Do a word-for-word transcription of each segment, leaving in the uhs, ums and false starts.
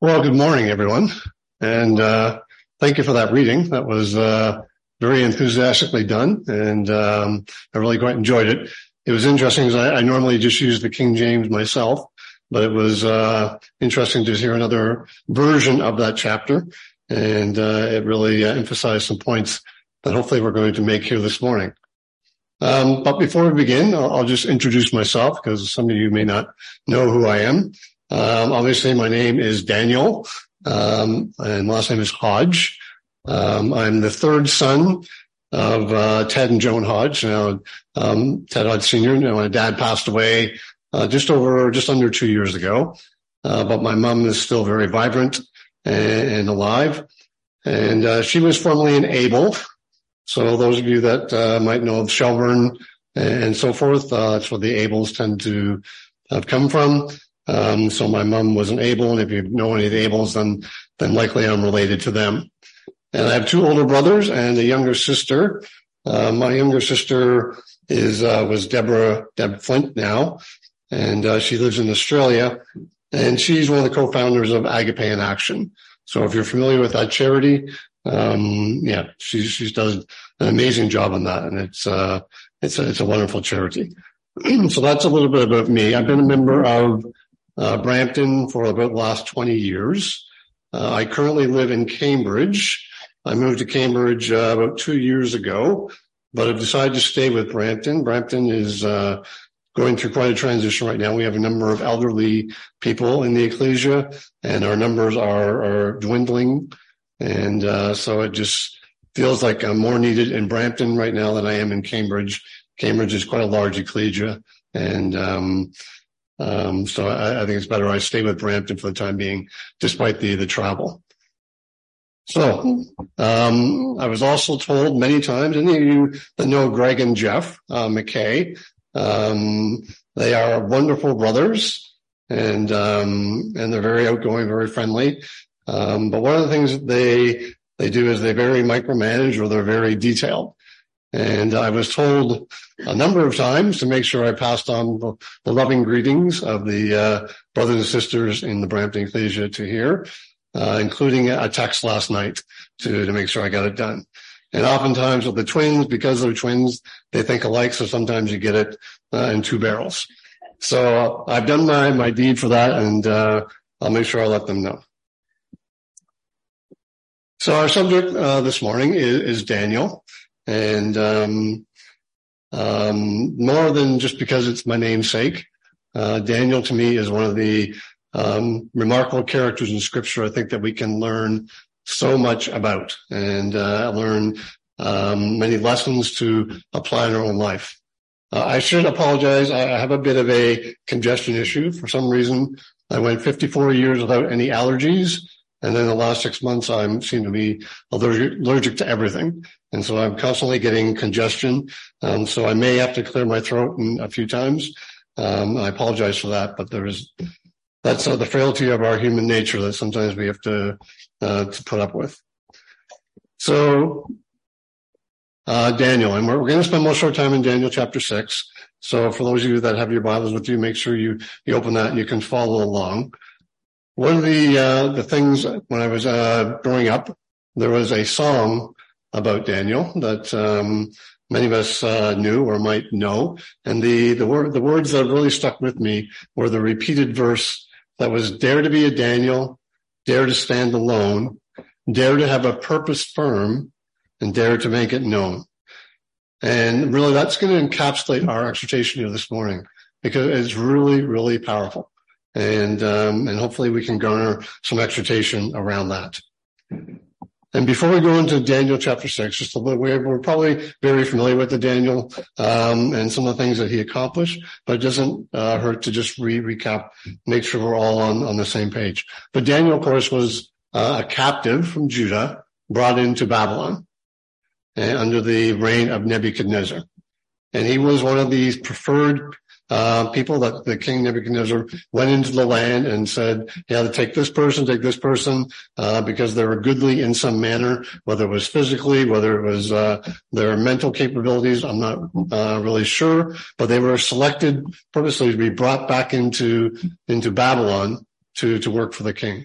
Well, good morning, everyone. And uh, thank you for that reading. That was uh, very enthusiastically done, and um, I really quite enjoyed it. It was interesting because I, I normally just use the King James myself, but it was uh, interesting to hear another version of that chapter, and uh, it really uh, emphasized some points that hopefully we're going to make here this morning. Um, but before we begin, I'll, I'll just introduce myself because some of you may not know who I am. Um, obviously, my name is Daniel, um, and last name is Hodge. Um, I'm the third son of uh, Ted and Joan Hodge. Now, um, Ted Hodge Senior You know, my dad passed away uh, just over, just under two years ago, uh, but my mom is still very vibrant and, and alive. And uh, she was formerly an Able. So those of you that uh, might know of Shelburne and so forth, uh, that's where the Ables tend to have come from. Um, so my mom was an Able, and if you know any of the Ables, then, then likely I'm related to them. And I have two older brothers and a younger sister. Uh, my younger sister is, uh, was Deborah, Deb Flint now, and, uh, she lives in Australia, and she's one of the co-founders of Agape in Action. So if you're familiar with that charity, um, yeah, she, she does an amazing job on that, and it's, uh, it's a, it's a wonderful charity. So that's a little bit about me. I've been a member of Uh, Brampton for about the last twenty years. Uh, I currently live in Cambridge. I moved to Cambridge uh, about two years ago, but I've decided to stay with Brampton. Brampton is uh, going through quite a transition right now. We have a number of elderly people in the ecclesia, and our numbers are, are dwindling. And uh, so it just feels like I'm more needed in Brampton right now than I am in Cambridge. Cambridge is quite a large ecclesia, and um Um, so I, I think it's better I stay with Brampton for the time being, despite the, the travel. So, um, I was also told many times, any of you that know Greg and Jeff, uh, McKay, um, they are wonderful brothers, and, um, and they're very outgoing, very friendly. Um, but one of the things that they, they do is they very micromanage, or they're very detailed. And I was told a number of times to make sure I passed on the, the loving greetings of the uh, brothers and sisters in the Brampton Ecclesia to here, uh, including a text last night to, to make sure I got it done. And oftentimes with the twins, because they're twins, they think alike, so sometimes you get it uh, in two barrels. So uh, I've done my, my deed for that, and uh, I'll make sure I let them know. So our subject uh, this morning is, is Daniel. And, um, um, more than just because it's my namesake, uh, Daniel to me is one of the, um, remarkable characters in scripture I think that we can learn so much about, and, uh, learn, um, many lessons to apply in our own life. Uh, I should apologize. I have a bit of a congestion issue. For some reason, I went fifty-four years without any allergies. And then the last six months, I seem to be allergic, allergic to everything. And so I'm constantly getting congestion. Um, so I may have to clear my throat in a few times. Um, I apologize for that, but there is, that's uh, the frailty of our human nature that sometimes we have to, uh, to put up with. So, uh, Daniel, and we're, we're going to spend most of our time in Daniel chapter six. So for those of you that have your Bibles with you, make sure you, you open that and you can follow along. One of the, uh, the things when I was, uh, growing up, there was a song about Daniel that, um, many of us, uh, knew or might know. And the, the word, the words that really stuck with me were the repeated verse that was, dare to be a Daniel, dare to stand alone, dare to have a purpose firm, and dare to make it known. And really that's going to encapsulate our exhortation here this morning, because it's really, really powerful. And, um, and hopefully we can garner some exhortation around that. And before we go into Daniel chapter six, just a little, we're, we're probably very familiar with the Daniel, um, and some of the things that he accomplished, but it doesn't, uh, hurt to just re- recap, make sure we're all on, on the same page. But Daniel, of course, was uh, a captive from Judah, brought into Babylon, and under the reign of Nebuchadnezzar. And he was one of these preferred Uh, people that the King Nebuchadnezzar went into the land and said, you had to take this person, take this person, uh, because they were goodly in some manner, whether it was physically, whether it was, uh, their mental capabilities. I'm not, uh, really sure, but they were selected purposely to be brought back into, into Babylon to, to work for the king.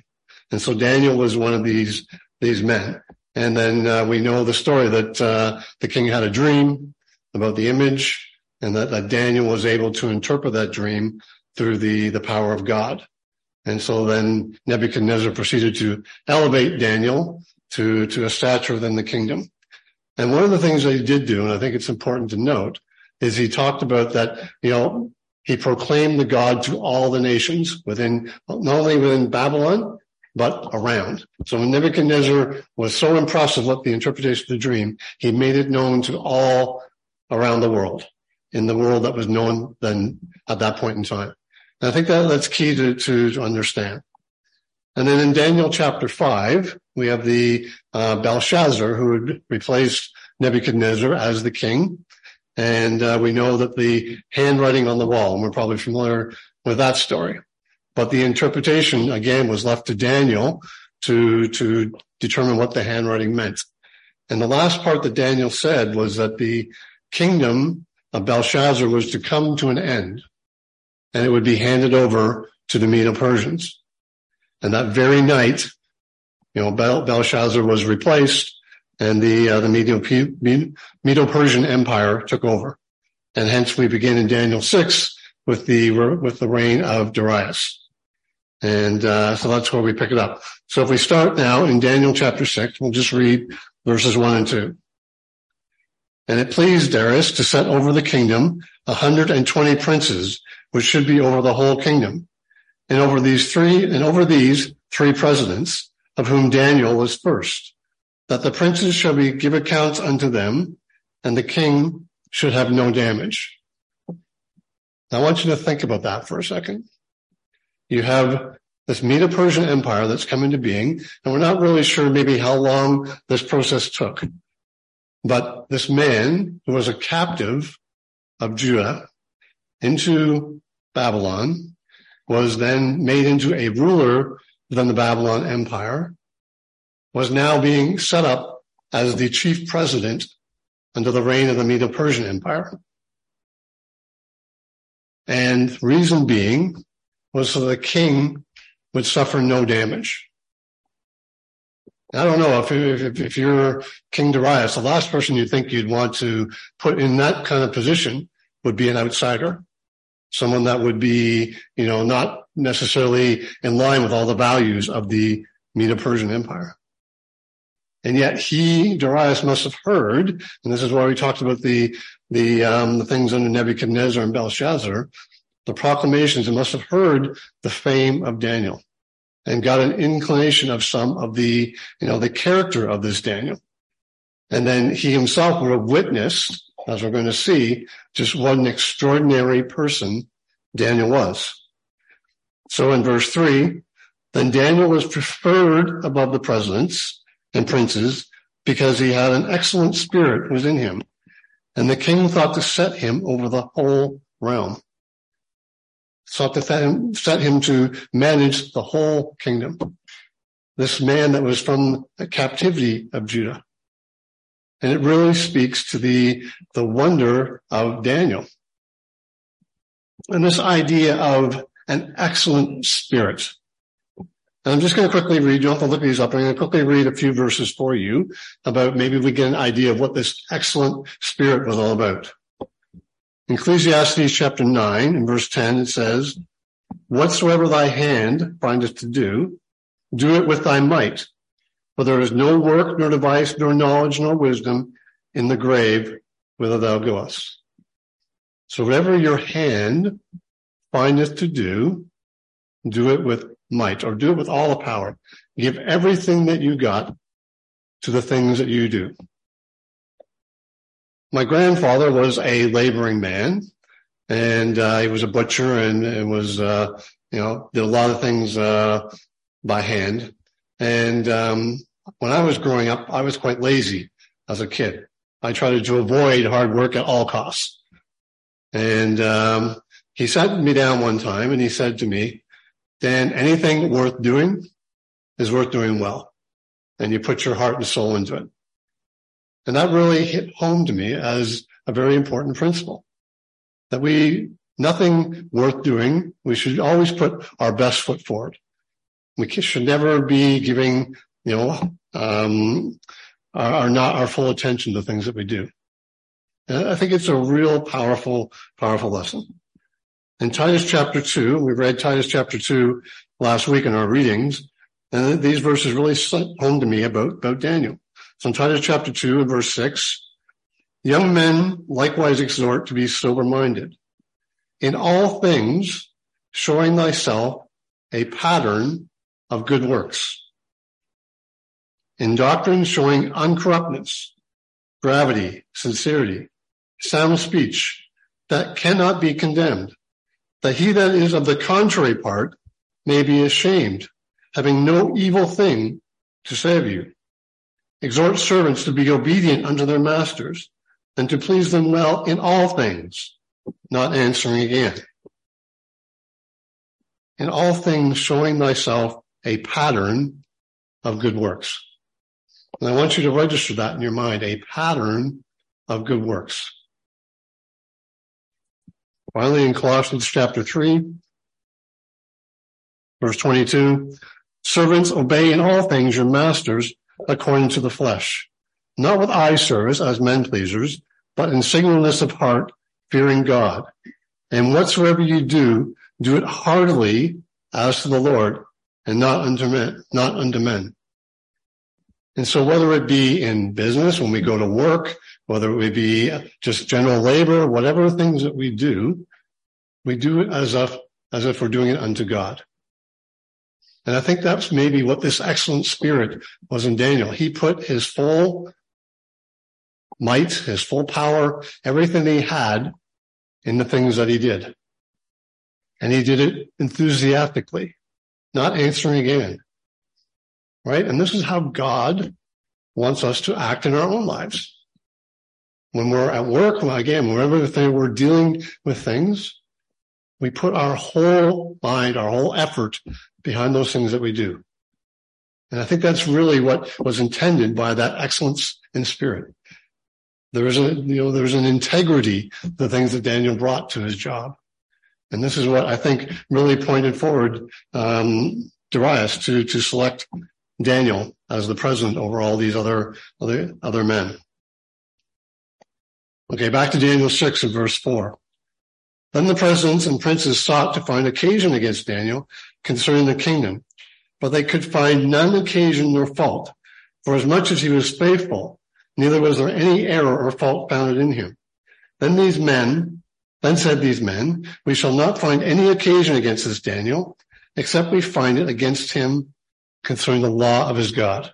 And so Daniel was one of these, these men. And then uh, we know the story that uh, the king had a dream about the image, and that, that Daniel was able to interpret that dream through the, the power of God. And so then Nebuchadnezzar proceeded to elevate Daniel to, to a stature within the kingdom. And one of the things that he did do, and I think it's important to note, is he talked about that, you know, he proclaimed the God to all the nations within, not only within Babylon, but around. So when Nebuchadnezzar was so impressed with what the interpretation of the dream, he made it known to all around the world, in the world that was known then at that point in time. And I think that that's key to, to, to understand. And then in Daniel chapter five, we have the uh, Belshazzar, who had replaced Nebuchadnezzar as the king. And uh, we know that the handwriting on the wall, and we're probably familiar with that story. But the interpretation, again, was left to Daniel to, to determine what the handwriting meant. And the last part that Daniel said was that the kingdom of Belshazzar was to come to an end, and it would be handed over to the Medo-Persians. And that very night, you know, Bel- Belshazzar was replaced, and the uh, the Medo- Medo-Persian Empire took over. And hence we begin in Daniel six with the with the reign of Darius. And uh, so that's where we pick it up. So if we start now in Daniel chapter six, we'll just read verses one and two. And it pleased Darius to set over the kingdom a hundred and twenty princes, which should be over the whole kingdom. And over these three, and over these three presidents, of whom Daniel was first, that the princes shall be give accounts unto them, and the king should have no damage. Now, I want you to think about that for a second. You have this Medo-Persian Empire that's come into being, and we're not really sure maybe how long this process took. But this man, who was a captive of Judah into Babylon, was then made into a ruler within the Babylon Empire, was now being set up as the chief president under the reign of the Medo-Persian Empire. And reason being was so the king would suffer no damage. I don't know if, if, if you're King Darius, the last person you think you'd want to put in that kind of position would be an outsider. Someone that would be, you know, not necessarily in line with all the values of the Medo-Persian Empire. And yet he, Darius, must have heard, and this is why we talked about the, the, um, the things under Nebuchadnezzar and Belshazzar, the proclamations, and must have heard the fame of Daniel and got an inclination of some of the, you know, the character of this Daniel. And then he himself would have witnessed, as we're going to see, just what an extraordinary person Daniel was. So in verse three, then Daniel was preferred above the presidents and princes because he had an excellent spirit within him. And the king thought to set him over the whole realm. Sought to set him, set him to manage the whole kingdom. This man that was from the captivity of Judah. And it really speaks to the, the wonder of Daniel. And this idea of an excellent spirit. And I'm just going to quickly read, you don't have to look these up, I'm going to quickly read a few verses for you about maybe we get an idea of what this excellent spirit was all about. In Ecclesiastes chapter nine and verse ten, it says, whatsoever thy hand findeth to do, do it with thy might. For there is no work, nor device, nor knowledge, nor wisdom in the grave whither thou goest. So whatever your hand findeth to do, do it with might, or do it with all the power. Give everything that you got to the things that you do. My grandfather was a laboring man, and uh, he was a butcher and, and was, uh, you know, did a lot of things uh, by hand. And um when I was growing up, I was quite lazy as a kid. I tried to avoid hard work at all costs. And um he sat me down one time and he said to me, Dan, anything worth doing is worth doing well. And you put your heart and soul into it. And that really hit home to me as a very important principle. That we, nothing worth doing, we should always put our best foot forward. We should never be giving, you know, um, our, our not our full attention to things that we do. And I think it's a real powerful, powerful lesson. In Titus chapter two, we read Titus chapter two last week in our readings, and these verses really sent home to me about, about Daniel. So in Titus chapter two and verse six, young men likewise exhort to be sober-minded. In all things, showing thyself a pattern of good works. In doctrine, showing uncorruptness, gravity, sincerity, sound speech, that cannot be condemned, that he that is of the contrary part may be ashamed, having no evil thing to say of you. Exhort servants to be obedient unto their masters, and to please them well in all things, not answering again. In all things, showing thyself a pattern of good works. And I want you to register that in your mind, a pattern of good works. Finally, in Colossians chapter three, verse twenty-two, servants, obey in all things your masters according to the flesh, not with eye service as men pleasers, but in singleness of heart, fearing God. And whatsoever you do, do it heartily as to the Lord, and not unto men, not unto men. And so whether it be in business, when we go to work, whether it be just general labor, whatever things that we do, we do it as if, as if we're doing it unto God. And I think that's maybe what this excellent spirit was in Daniel. He put his full might, his full power, everything he had in the things that he did. And he did it enthusiastically, not answering again. Right? And this is how God wants us to act in our own lives. When we're at work, again, wherever we're dealing with things, we put our whole mind, our whole effort behind those things that we do. And I think that's really what was intended by that excellence in spirit. There is a, you know, there's an integrity to the things that Daniel brought to his job. And this is what I think really pointed forward, um, Darius to, to select Daniel as the president over all these other, other, other men. Okay, back to Daniel six and verse four. Then the presidents and princes sought to find occasion against Daniel concerning the kingdom, but they could find none occasion nor fault, for as much as he was faithful, neither was there any error or fault found in him. Then these men, then said these men, we shall not find any occasion against this Daniel, except we find it against him concerning the law of his God.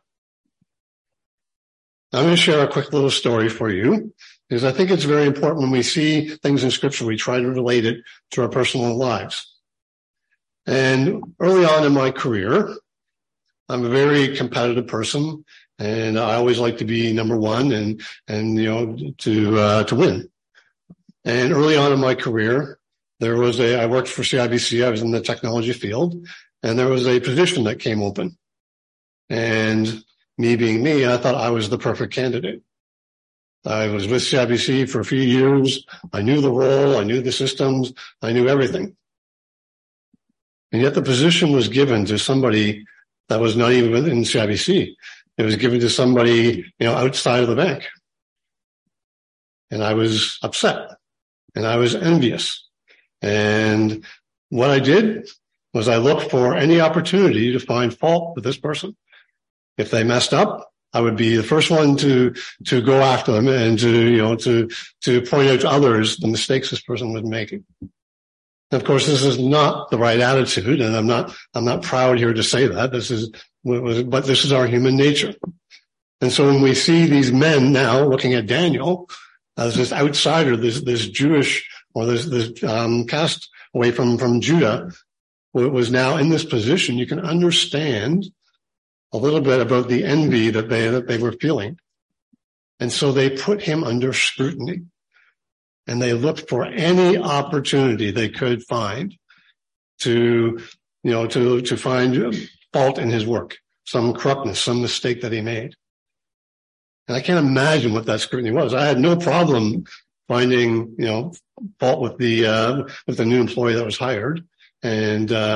I'm going to share a quick little story for you, because I think it's very important when we see things in Scripture, we try to relate it to our personal lives. And early on in my career, I'm a very competitive person, and I always like to be number one and, and, you know, to, uh, to win. And early on in my career, there was a, I worked for C I B C, I was in the technology field, and there was a position that came open. And me being me, I thought I was the perfect candidate. I was with C I B C for a few years. I knew the role. I knew the systems. I knew everything. And yet the position was given to somebody that was not even within C I B C. It was given to somebody, you know, outside of the bank. And I was upset. And I was envious. And what I did was I looked for any opportunity to find fault with this person. If they messed up, I would be the first one to, to go after them and to, you know, to, to point out to others the mistakes this person was making. And of course, this is not the right attitude, and I'm not, I'm not proud here to say that. This is, but this is our human nature. And so when we see these men now looking at Daniel as this outsider, this, this Jewish, or this, this, um, cast away from, from Judah, who was now in this position, you can understand a little bit about the envy that they, that they were feeling. And so they put him under scrutiny, and they looked for any opportunity they could find to, you know, to, to find fault in his work, some corruptness, some mistake that he made. And I can't imagine what that scrutiny was. I had no problem finding, you know, fault with the, uh, with the new employee that was hired. And, uh,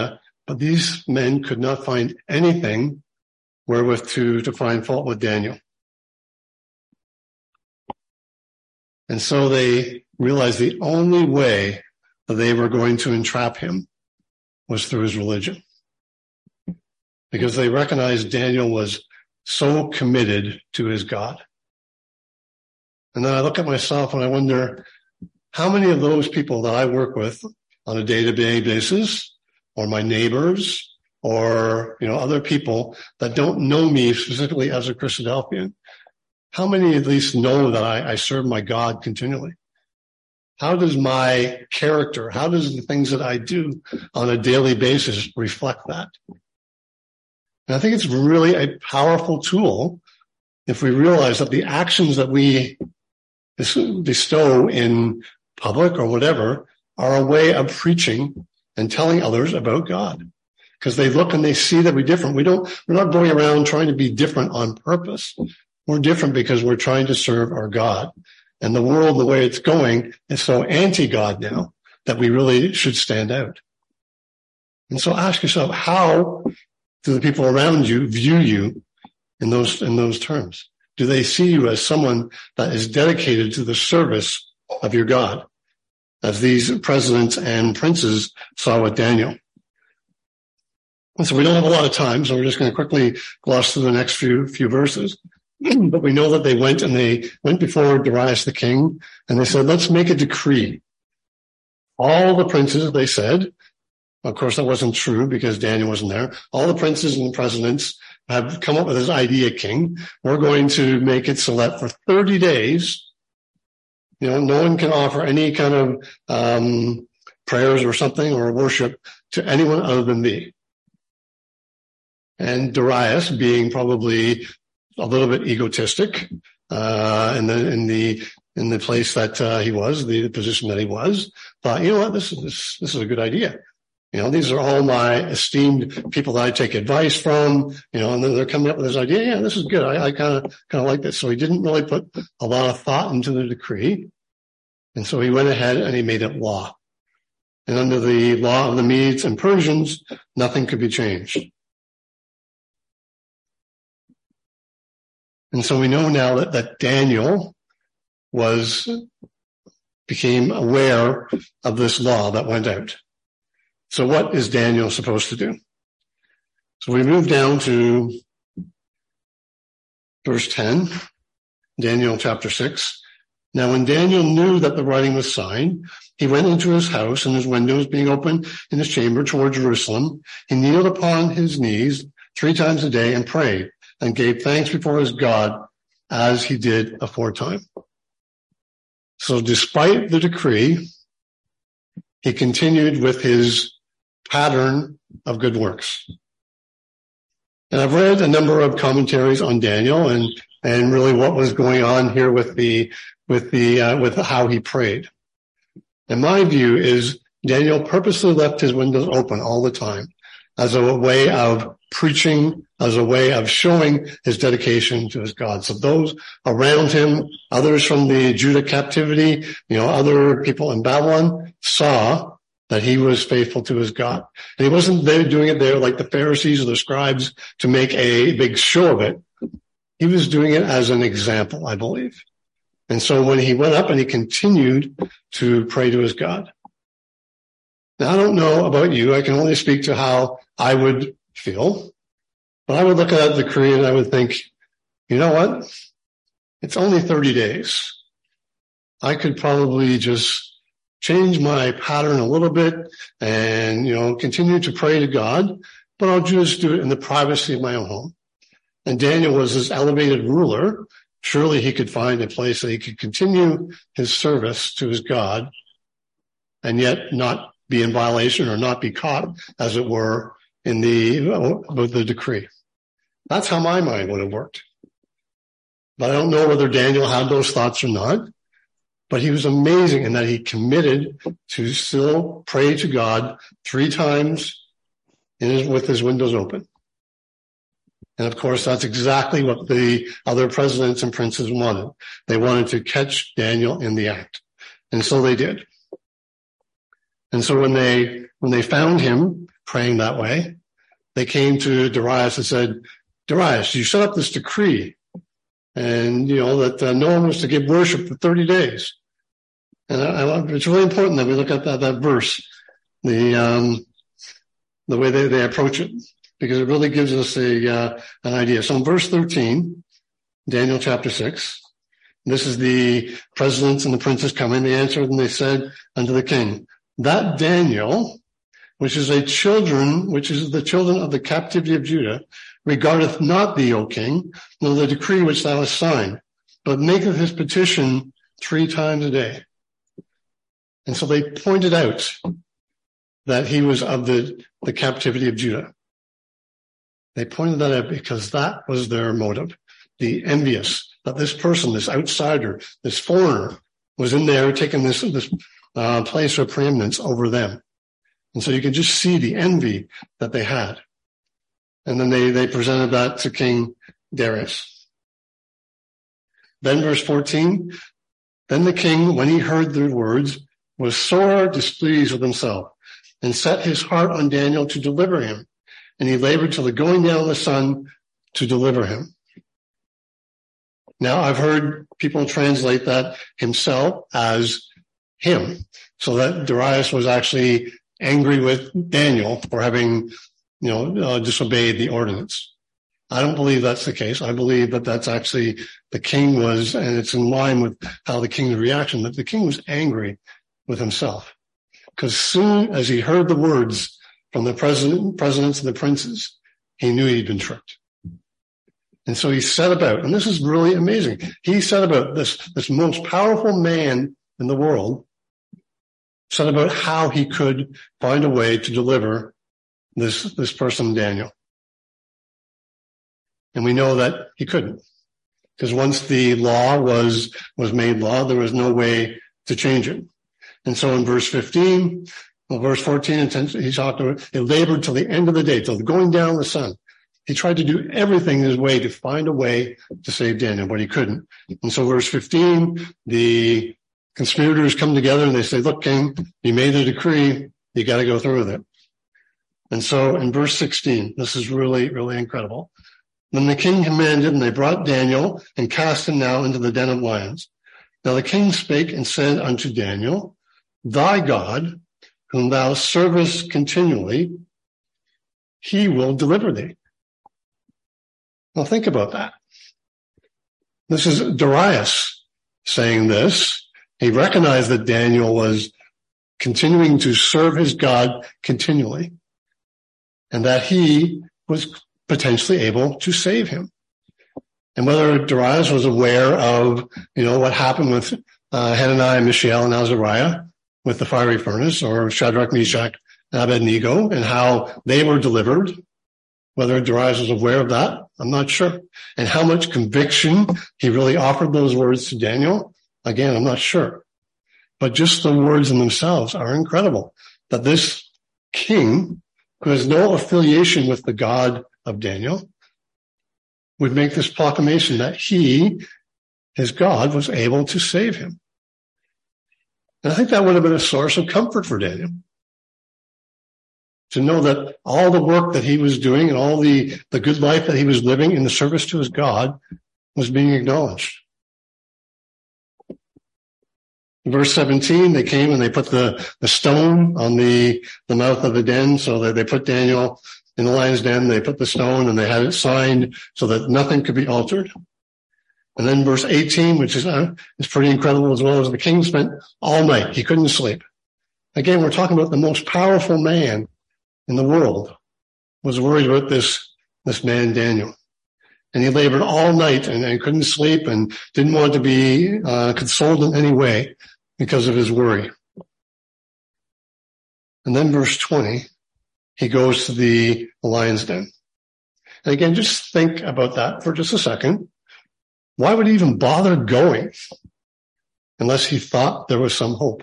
But these men could not find anything wherewith to, to find fault with Daniel. And so they realized the only way that they were going to entrap him was through his religion. Because they recognized Daniel was so committed to his God. And then I look at myself and I wonder, how many of those people that I work with on a day-to-day basis, or my neighbors, or, you know, other people that don't know me specifically as a Christadelphian, how many at least know that I, I serve my God continually? How does my character, how does the things that I do on a daily basis reflect that? And I think it's really a powerful tool if we realize that the actions that we bestow in public or whatever are a way of preaching and telling others about God. Because they look and they see that we're different. We don't, we're not going around trying to be different on purpose. We're different because we're trying to serve our God. And the world, the way it's going, is so anti-God now that we really should stand out. And so ask yourself, how do the people around you view you in those, in those terms? Do they see you as someone that is dedicated to the service of your God, as these presidents and princes saw with Daniel? And so we don't have a lot of time, so we're just going to quickly gloss through the next few few verses. But we know that they went and they went before Darius the king, and they said, let's make a decree. All the princes, they said, of course that wasn't true because Daniel wasn't there, all the princes and the presidents have come up with this idea, king. We're going to make it so that for thirty days, you know, no one can offer any kind of um prayers or something or worship to anyone other than thee. And Darius, being probably a little bit egotistic, uh, in the, in the, in the place that, uh, he was, the, the position that he was, thought, you know what, this is, this, this is a good idea. You know, these are all my esteemed people that I take advice from, you know, and then they're coming up with this idea. Yeah, this is good. I, I kind of, kind of like this. So he didn't really put a lot of thought into the decree. And so he went ahead and he made it law. And under the law of the Medes and Persians, nothing could be changed. And so we know now that, that Daniel was, became aware of this law that went out. So what is Daniel supposed to do? So we move down to verse ten, Daniel chapter six. Now when Daniel knew that the writing was signed, he went into his house, and his windows being open in his chamber toward Jerusalem, he kneeled upon his knees three times a day and prayed, and gave thanks before his God as he did aforetime. So despite the decree, he continued with his pattern of good works. And I've read a number of commentaries on Daniel and, and really what was going on here with the, with the, uh, with how he prayed. And my view is Daniel purposely left his windows open all the time as a way of preaching, as a way of showing his dedication to his God. So those around him, others from the Judah captivity, you know, other people in Babylon saw that he was faithful to his God. And he wasn't there doing it there like the Pharisees or the scribes to make a big show of it. He was doing it as an example, I believe. And so when he went up and he continued to pray to his God. Now, I don't know about you. I can only speak to how I would feel. But I would look at that decree and I would think, you know what? It's only thirty days. I could probably just change my pattern a little bit and, you know, continue to pray to God, but I'll just do it in the privacy of my own home. And Daniel was this elevated ruler. Surely he could find a place that he could continue his service to his God and yet not be in violation or not be caught, as it were, in the, uh, the decree. That's how my mind would have worked. But I don't know whether Daniel had those thoughts or not. But he was amazing in that he committed to still pray to God three times in his, with his windows open. And of course, that's exactly what the other presidents and princes wanted. They wanted to catch Daniel in the act. And so they did. And so when they, when they found him praying that way. They came to Darius and said, Darius, you set up this decree, and, you know, that uh, no one was to give worship for thirty days. And I, I, it's really important that we look at that, that verse, the um, the way they, they approach it, because it really gives us a uh, an idea. So in verse thirteen, Daniel chapter six, this is the presidents and the princes coming. They answered and they said unto the king, that Daniel, which is a children, which is the children of the captivity of Judah, regardeth not thee, O king, nor the decree which thou hast signed, but maketh his petition three times a day. And so they pointed out that he was of the, the captivity of Judah. They pointed that out because that was their motive, the envious, that this person, this outsider, this foreigner was in there taking this, this uh, place of preeminence over them. And so you can just see the envy that they had. And then they, they presented that to King Darius. Then verse fourteen, then the king, when he heard the words, was sore displeased with himself, and set his heart on Daniel to deliver him. And he labored till the going down of the sun to deliver him. Now, I've heard people translate that himself as him, so that Darius was actually angry with Daniel for having, you know, uh, disobeyed the ordinance. I don't believe that's the case. I believe that that's actually the king was, and it's in line with how the king's reaction, that the king was angry with himself. Because soon as he heard the words from the president, presidents and the princes, he knew he'd been tricked. And so he set about, and this is really amazing. He set about this, this most powerful man in the world, set about how he could find a way to deliver this, this person, Daniel. And we know that he couldn't. Because once the law was, was made law, there was no way to change it. And so in verse fifteen, well, verse fourteen, and he talked about, he labored till the end of the day, till the going down of the sun. He tried to do everything in his way to find a way to save Daniel, but he couldn't. And so verse fifteen, the conspirators come together and they say, look, king, you made a decree. You got to go through with it. And so in verse sixteen, this is really, really incredible. Then the king commanded, and they brought Daniel and cast him now into the den of lions. Now the king spake and said unto Daniel, thy God, whom thou servest continually, he will deliver thee. Now think about that. This is Darius saying this. He recognized that Daniel was continuing to serve his God continually, and that he was potentially able to save him. And whether Darius was aware of, you know, what happened with uh, Hananiah, Mishael, and Azariah with the fiery furnace, or Shadrach, Meshach, and Abednego, and how they were delivered, whether Darius was aware of that, I'm not sure. And how much conviction he really offered those words to Daniel, again, I'm not sure. But just the words in themselves are incredible. That this king, who has no affiliation with the God of Daniel, would make this proclamation that he, his God, was able to save him. And I think that would have been a source of comfort for Daniel. To know that all the work that he was doing and all the, the good life that he was living in the service to his God was being acknowledged. In verse seventeen, they came and they put the, the stone on the, the mouth of the den, so that they put Daniel in the lion's den. They put the stone and they had it signed so that nothing could be altered. And then verse eighteen, which is, uh, is pretty incredible as well, as the king spent all night. He couldn't sleep. Again, we're talking about the most powerful man in the world was worried about this, this man, Daniel. And he labored all night and, and couldn't sleep and didn't want to be uh, consoled in any way because of his worry. And then verse twenty, he goes to the lion's den. And again, just think about that for just a second. Why would he even bother going unless he thought there was some hope?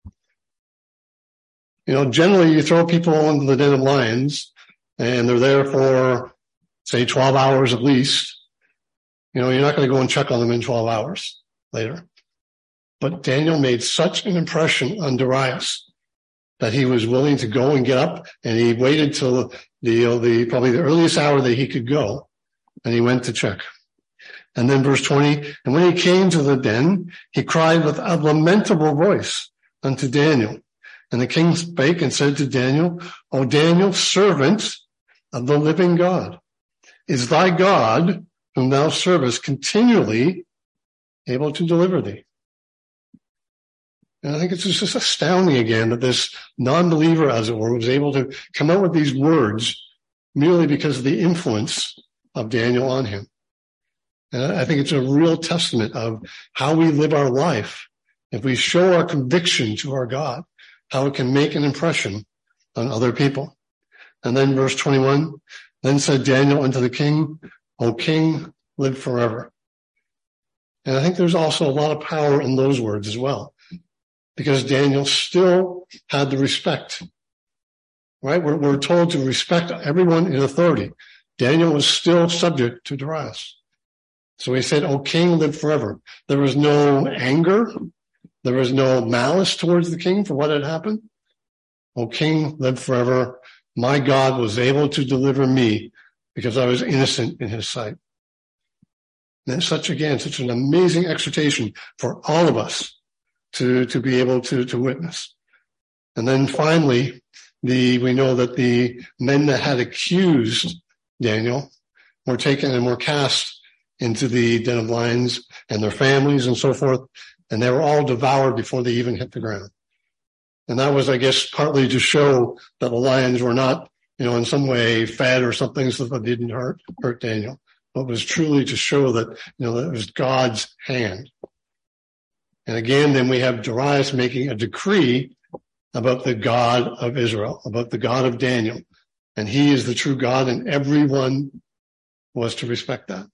You know, generally you throw people into the den of lions and they're there for, say, twelve hours at least. You know, you're not going to go and check on them in twelve hours later. But Daniel made such an impression on Darius that he was willing to go and get up, and he waited till the, you know, the probably the earliest hour that he could go, and he went to check. And then verse twenty, and when he came to the den, he cried with a lamentable voice unto Daniel. And the king spake and said to Daniel, O Daniel, servant of the living God, is thy God, whom thou servest, continually able to deliver thee? And I think it's just astounding again that this non-believer, as it were, was able to come up with these words merely because of the influence of Daniel on him. And I think it's a real testament of how we live our life. If we show our conviction to our God, how it can make an impression on other people. And then verse twenty-one, then said Daniel unto the king, O king, live forever. And I think there's also a lot of power in those words as well, because Daniel still had the respect, right? We're, we're told to respect everyone in authority. Daniel was still subject to Darius. So he said, O king, live forever. There was no anger. There was no malice towards the king for what had happened. O king, live forever. My God was able to deliver me because I was innocent in his sight. And such, again, such an amazing exhortation for all of us to, to be able to, to witness. And then finally, the, we know that the men that had accused Daniel were taken and were cast into the den of lions, and their families and so forth, and they were all devoured before they even hit the ground. And that was, I guess, partly to show that the lions were not, you know, in some way fed or something so that they didn't hurt, hurt Daniel, but was truly to show that, you know, that it was God's hand. And again, then we have Darius making a decree about the God of Israel, about the God of Daniel. And he is the true God, and everyone was to respect that.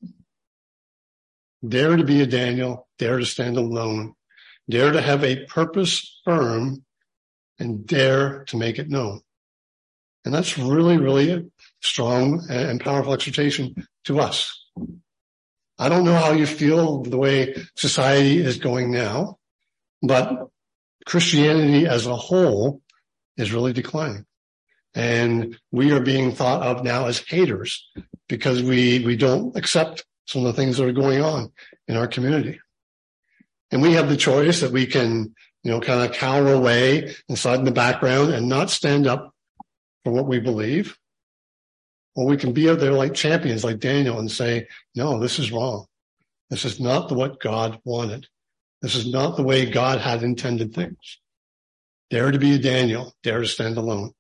Dare to be a Daniel, dare to stand alone, dare to have a purpose firm, and dare to make it known. And that's really, really a strong and powerful exhortation to us. I don't know how you feel the way society is going now, but Christianity as a whole is really declining. And we are being thought of now as haters because we, we don't accept some of the things that are going on in our community. And we have the choice that we can, you know, kind of cower away inside in the background and not stand up for what we believe. Or we can be out there like champions, like Daniel, and say, no, this is wrong. This is not the what God wanted. This is not the way God had intended things. Dare to be a Daniel, dare to stand alone.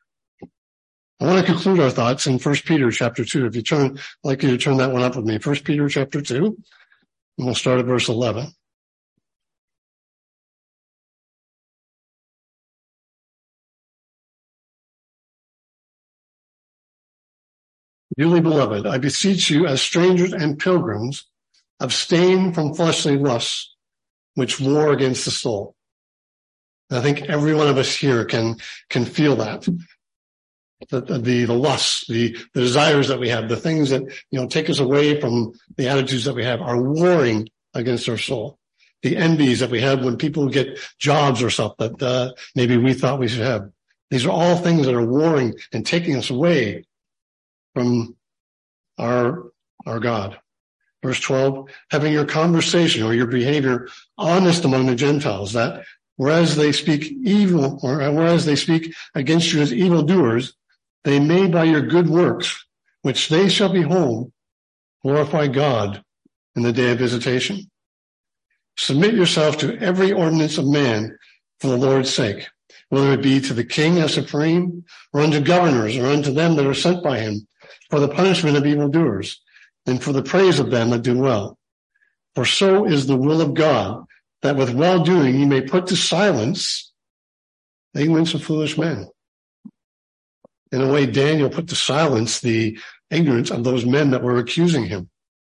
I want to conclude our thoughts in First Peter chapter two. If you turn, I'd like you to turn that one up with me. First Peter chapter two, and we'll start at verse eleven. Dearly beloved, I beseech you as strangers and pilgrims, abstain from fleshly lusts, which war against the soul. And I think every one of us here can, can feel that. The, the, the lusts, the, the desires that we have, the things that, you know, take us away from the attitudes that we have are warring against our soul. The envies that we have when people get jobs or something that, uh, maybe we thought we should have. These are all things that are warring and taking us away from our, our God. Verse twelve, having your conversation or your behavior honest among the Gentiles, that whereas they speak evil, or whereas they speak against you as evildoers, they may by your good works, which they shall behold, glorify God in the day of visitation. Submit yourself to every ordinance of man for the Lord's sake, whether it be to the king as supreme, or unto governors, or unto them that are sent by him, for the punishment of evildoers, and for the praise of them that do well. For so is the will of God, that with well-doing you may put to silence the ignorance of foolish men. In a way, Daniel put to silence the ignorance of those men that were accusing him.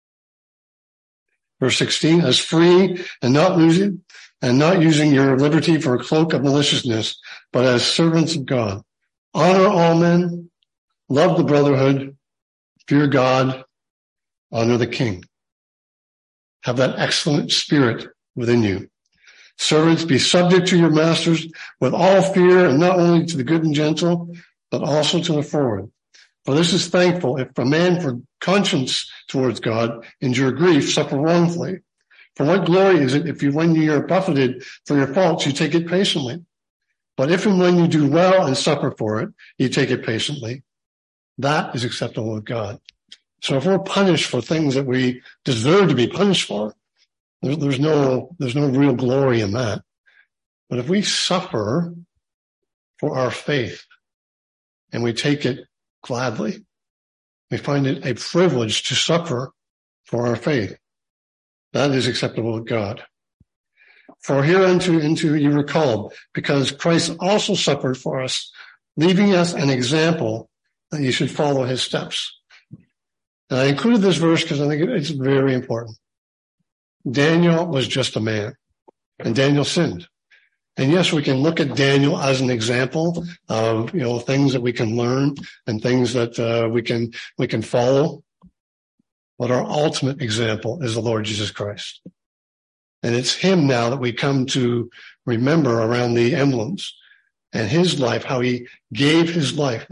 Verse sixteen, as free and not losing, and not using your liberty for a cloak of maliciousness, but as servants of God. Honor all men, love the brotherhood, fear God, honor the king. Have that excellent spirit within you, Servants, be subject to your masters with all fear, and not only to the good and gentle, but also to the forward. For this is thankful, if a man for conscience towards God endure grief, suffer wrongfully. For what glory is it if you, when you are buffeted for your faults, you take it patiently? But if and when you do well and suffer for it, you take it patiently. That is acceptable with God. So if we're punished for things that we deserve to be punished for, there's, there's no, there's no real glory in that. But if we suffer for our faith and we take it gladly, we find it a privilege to suffer for our faith. That is acceptable with God. For hereunto into you were called, because Christ also suffered for us, leaving us an example that you should follow his steps. And I included this verse because I think it's very important. Daniel was just a man, and Daniel sinned. And yes, we can look at Daniel as an example of, you know, things that we can learn and things that uh, we can we can follow. But our ultimate example is the Lord Jesus Christ. And it's him now that we come to remember around the emblems, and his life, how he gave his life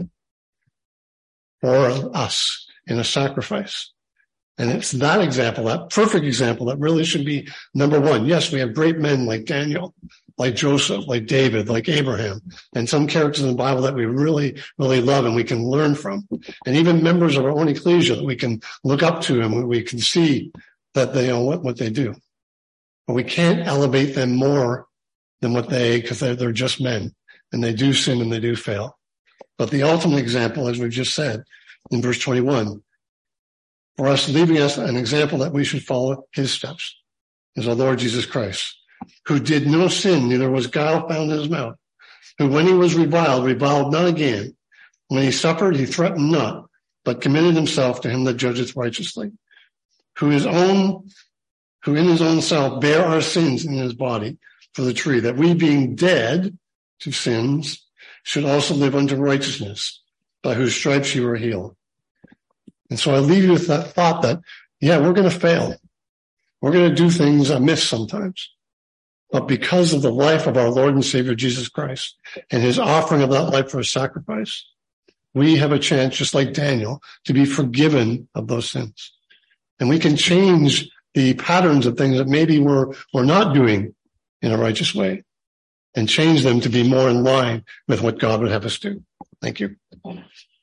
for us in a sacrifice. And it's that example, that perfect example, that really should be number one. Yes, we have great men like Daniel, like Joseph, like David, like Abraham, and some characters in the Bible that we really, really love and we can learn from. And even members of our own ecclesia that we can look up to and we can see that they, you know, what, what they do. But we can't elevate them more than what they, because they're, they're just men, and they do sin and they do fail. But the ultimate example, as we've just said in verse twenty-one, for us, leaving us an example that we should follow his steps, is our Lord Jesus Christ, who did no sin, neither was guile found in his mouth, who when he was reviled, reviled not again. When he suffered, he threatened not, but committed himself to him that judgeth righteously, who his own, who in his own self bare our sins in his body for the tree, that we being dead to sins should also live unto righteousness, by whose stripes you were healed. And so I leave you with that thought that, yeah, we're going to fail. We're going to do things amiss sometimes. But because of the life of our Lord and Savior Jesus Christ and his offering of that life for a sacrifice, we have a chance, just like Daniel, to be forgiven of those sins. And we can change the patterns of things that maybe we're, we're not doing in a righteous way and change them to be more in line with what God would have us do. Thank you.